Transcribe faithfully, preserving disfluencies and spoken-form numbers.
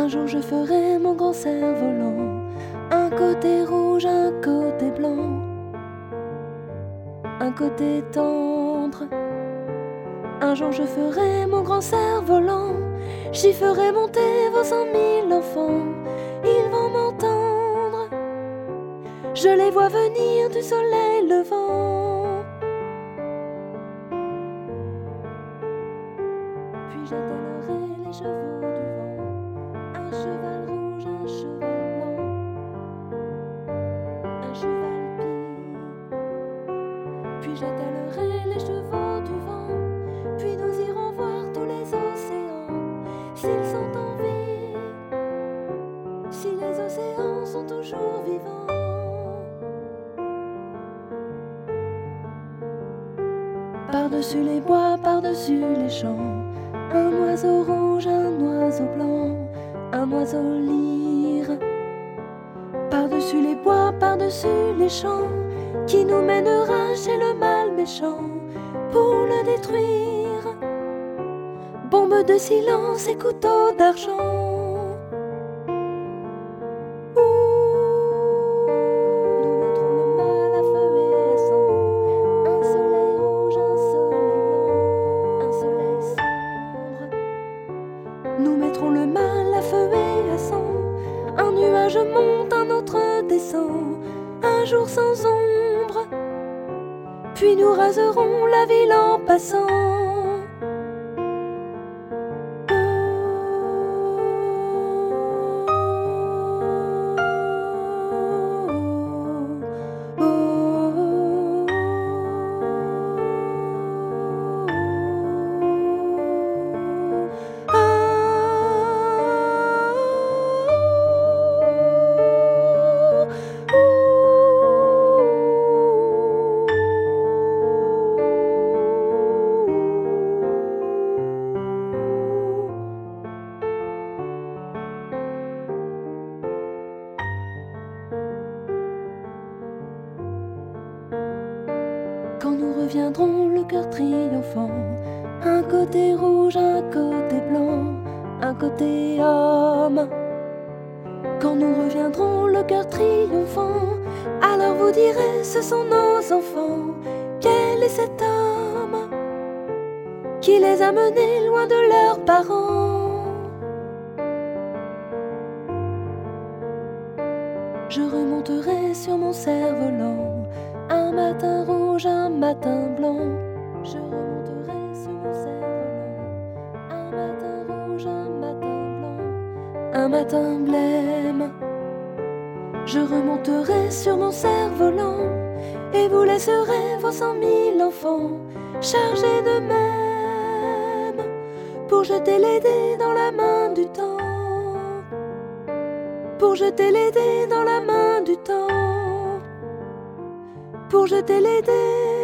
Un jour je ferai mon grand cerf-volant, un côté rouge, un côté blanc, un côté tendre. Un jour je ferai mon grand cerf-volant, j'y ferai monter vos cent mille enfants, ils vont m'entendre. Je les vois venir du soleil levant. Puis j'attellerai les chevaux du vent, un cheval rouge, un cheval blanc, un cheval pie. Puis j'attellerai les chevaux du vent, puis nous irons voir tous les océans, s'ils sont en vie, si les océans sont toujours vivants. Par-dessus les bois, par-dessus les champs, un oiseau rouge, un oiseau blanc, un oiseau lyre. Par-dessus les bois, par-dessus les champs, qui nous mènera chez le mal méchant pour le détruire. Bombe de silence et couteau d'argent. Nous mettrons le mal à feu et à sang. Un nuage monte, un autre descend, un jour sans ombre. Puis nous raserons la ville en passant. Quand nous reviendrons le cœur triomphant, un côté rouge, un côté blanc, un côté homme. Quand nous reviendrons le cœur triomphant, alors vous direz ce sont nos enfants. Quel est cet homme qui les a menés loin de leurs parents? Je remonterai sur mon cerf-volant, un matin rouge, un matin blanc. Je remonterai sur mon cerf-volant, un matin rouge, un matin blanc, un matin blême. Je remonterai sur mon cerf-volant et vous laisserez vos cent mille enfants chargés de même pour jeter les dés dans la main du temps, pour jeter les dés dans la main du temps, pour jeter les dés